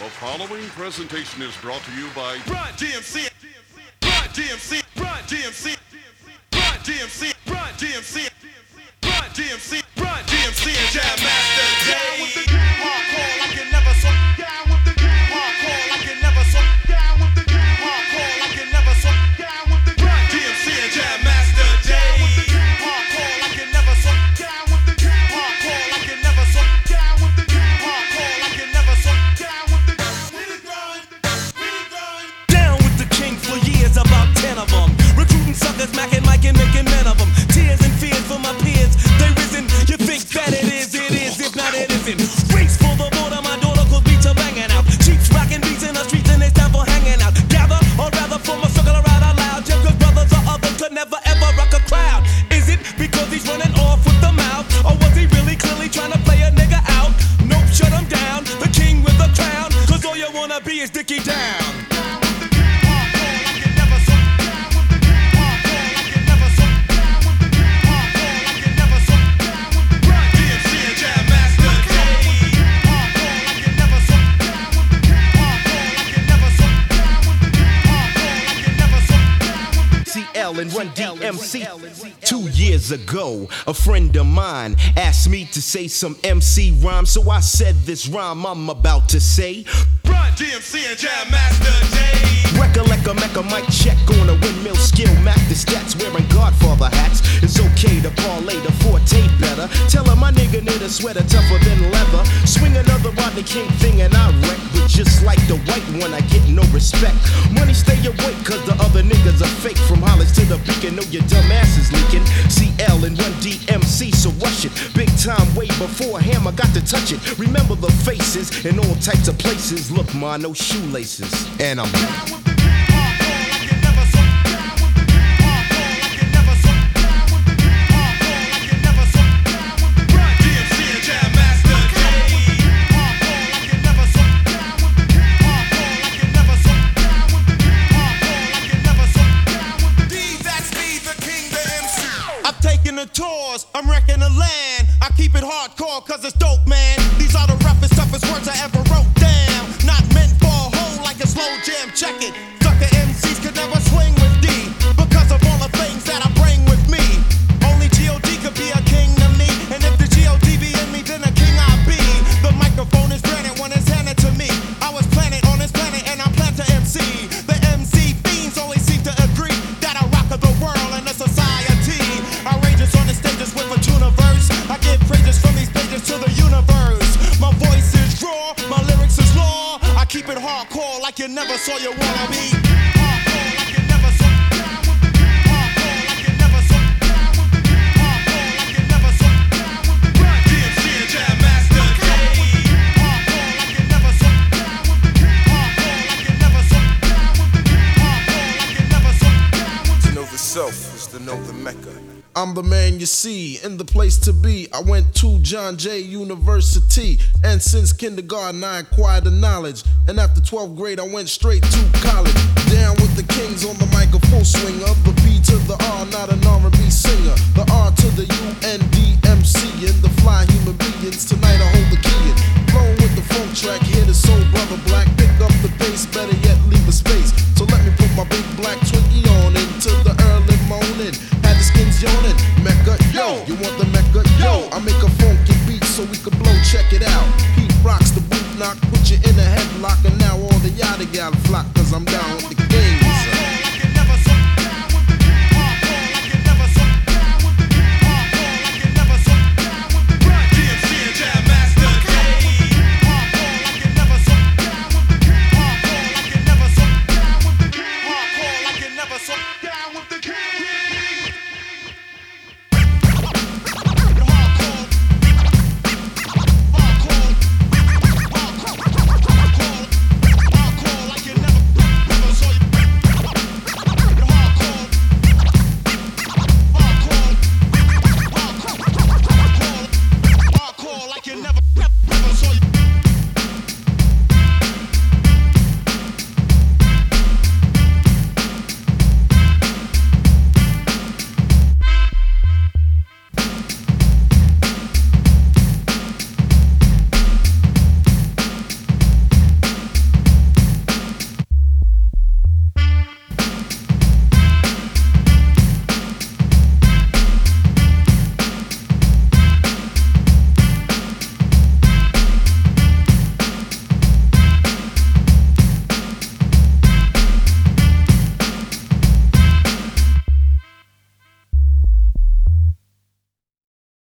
following presentation is brought to you by Run DMC, Run DMC, Run DMC, Run DMC, Run DMC, Run DMC, Run DMC, and Jam Master Jay. Hardcore like you never saw. Down with the game. Hardcore like you never saw. Down with the game. Hardcore like you never saw. Down with the Run DMC and Jam Master Jay. Hardcore like you never saw. Down with the game. Hardcore like you never saw. Down with the game. Hardcore like you never saw. Down with the Down with the king for years, about 10 of them. Recruiting suckers, macking, Mike, and making men of them. Tears and fears for my peers, they risen. You think that it is, if not it isn't. Race for the border, my daughter, cause beats are banging out. Cheeks rocking beats in the streets, and it's time for hanging out. Gather, or rather form a circle around out loud. Just cause brothers or others could never ever rock a crowd. Is it because he's running off with the mouth? Or was he really clearly trying to play a nigga out? Nope, shut him down, the king with the crown. Cause all you wanna be is Dickie Down. And Run DMC. 2 years ago, a friend of mine asked me to say some MC rhyme, so I said this rhyme I'm about to say. Run DMC and Jam Master Jay. Recollect a mecca mic check on a windmill skill. Mac the stats wearing Godfather hats. It's okay to parlay the forte better. Tell her my nigga need a sweater tougher than leather. Swing another Rodney King thing and I wreck. But just like the white one, I get no respect. Money stay awake cause the other niggas are fake. From Hollis to the beacon, know your dumb ass is leaking. CL and Run DMC, so rush it. Big time way before Hammer got to touch it. Remember the faces in all types of places. Look, ma, no shoelaces. And I'm down with the hardcore like you never saw. Down with the hardcore like you never saw. Down with the hardcore like you never saw. Down with the Run DMC and Jam Master Jay. Hardcore like you never saw. Down with the hardcore like you never saw. Down with the hardcore like you never saw. Down with the That's me, the king, the MC. I'm taking the tours, I'm wrecking the land. I keep it hardcore cause it's dope, man. These are the roughest, toughest words I ever wrote down. Not meant for a hole like a slow jam, check it. Sucker MCs could never swing with D because of all the things that I bring with me. Only G.O.D. could be a king to me. And if the G.O.D. be in me, then a king I be. The microphone is granted when it's handed to me. I was planted on this planet and I plan to MC. The MC fiends always seem to agree that I rock the world and the society. Outrageous on the stages with a tuna verse. I give praises from these pages to the universe. My voice is raw, my lyrics is law. I keep it hardcore like you never saw you wanna be. Hardcore like you never saw. Down with the hardcore like you never saw. Down with the hardcore like you never saw. Down with the Run DMC and Jam Master Jay. Hardcore like you never saw. Down with the hardcore like you never saw. Down with the hardcore like you never saw. Down with To know the self is to know the Mecca. I'm the man you see, in the place to be. I went to John Jay University, and since kindergarten I acquired the knowledge. And after 12th grade I went straight to college. Down with the kings on the mic, a full swing of the B to the R, not an R&B singer. The R to the UNDMC, and the fly human beings. Tonight I hold the key in. Flowing with the funk track, hear the soul brother black. Pick up the bass, better yet leave a space. So let me put my big black Twinkie on into the early morning. Had the skins yawning, Mecca, yo. You want the Mecca, yo? I make a funky beat so we can blow, check it out. Pete rocks the boot knock, put you in a headlock. And now all the yada yada flock, cause I'm down with the game.